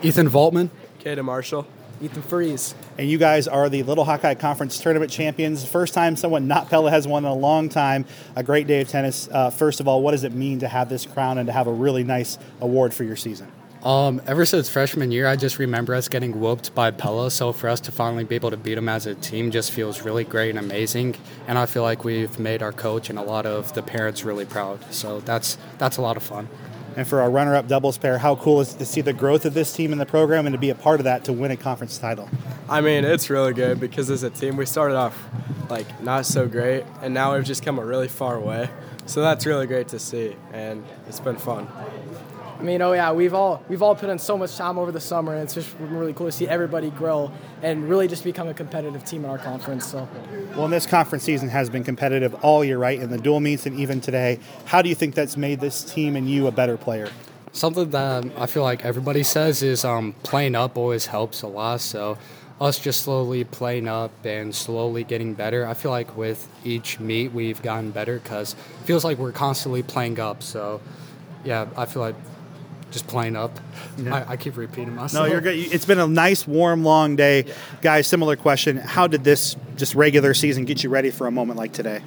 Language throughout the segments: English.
Ethan Voltman. Caden Marshall. Ethan Freeze. And you guys are the Little Hawkeye Conference Tournament champions. First time someone not Pella has won in a long time. A great day of tennis. First of all, what does it mean to have this crown and to have a really nice award for your season? Ever since freshman year, I just remember us getting whooped by Pella. So for us to finally be able to beat them as a team just feels really great and amazing. And I feel like we've made our coach and a lot of the parents really proud. So that's a lot of fun. And for our runner-up doubles pair, how cool is it to see the growth of this team in the program and to be a part of that to win a conference title? I mean, it's really good because as a team, we started off not so great, and now we've just come a really far way. So that's really great to see, and it's been fun. I mean, we've all put in so much time over the summer, and it's just really cool to see everybody grow and really just become a competitive team in our conference. So, well, this conference season has been competitive all year, right? In the dual meets and even today. How do you think that's made this team and you a better player? Something that I feel like everybody says is playing up always helps a lot. So us just slowly playing up and slowly getting better. I feel like with each meet we've gotten better because it feels like we're constantly playing up. So, yeah, I feel like just playing up. Yeah. I keep repeating myself. No, you're good. It's been a nice, warm, long day. Yeah. Guys, similar question. How did this just regular season get you ready for a moment like today?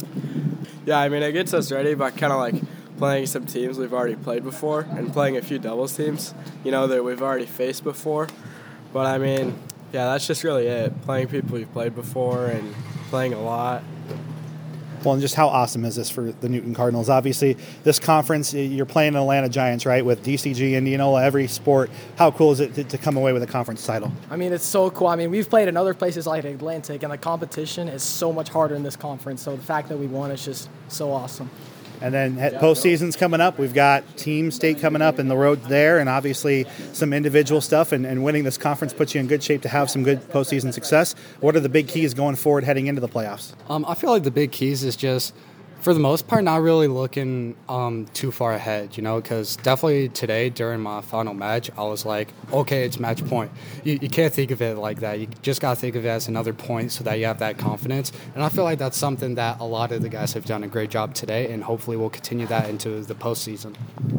Yeah, I mean, it gets us ready by kind of playing some teams we've already played before and playing a few doubles teams, that we've already faced before. But, I mean, yeah, that's just really it. Playing people we've played before and playing a lot. Well, and just how awesome is this for the Newton Cardinals? Obviously, this conference, you're playing the Atlanta Giants, right, with DCG, Indianola, every sport. How cool is it to come away with a conference title? I mean, it's so cool. I mean, we've played in other places like Atlantic, and the competition is so much harder in this conference. So the fact that we won is just so awesome. And then postseason's coming up. We've got team state coming up and the road there, and obviously some individual stuff. And winning this conference puts you in good shape to have some good postseason success. What are the big keys going forward heading into the playoffs? I feel like the big keys is just, for the most part, not really looking too far ahead, because definitely today during my final match, I was like, okay, it's match point. You can't think of it like that. You just got to think of it as another point so that you have that confidence. And I feel like that's something that a lot of the guys have done a great job today, and hopefully we'll continue that into the postseason.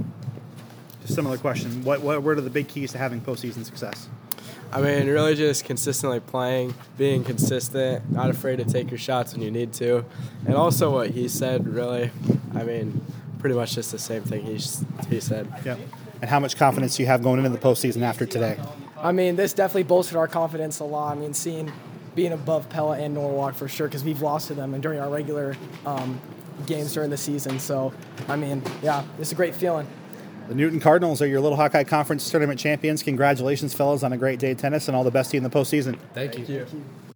Similar question. What are the big keys to having postseason success? I mean, really just consistently playing, being consistent, not afraid to take your shots when you need to. And also what he said, really, I mean, pretty much just the same thing he said. Yeah. And how much confidence do you have going into the postseason after today? I mean, this definitely bolstered our confidence a lot. I mean, being above Pella and Norwalk for sure, because we've lost to them and during our regular games during the season. So, I mean, yeah, it's a great feeling. The Newton Cardinals are your Little Hawkeye Conference Tournament champions. Congratulations, fellas, on a great day of tennis, and all the best to you in the postseason. Thank you.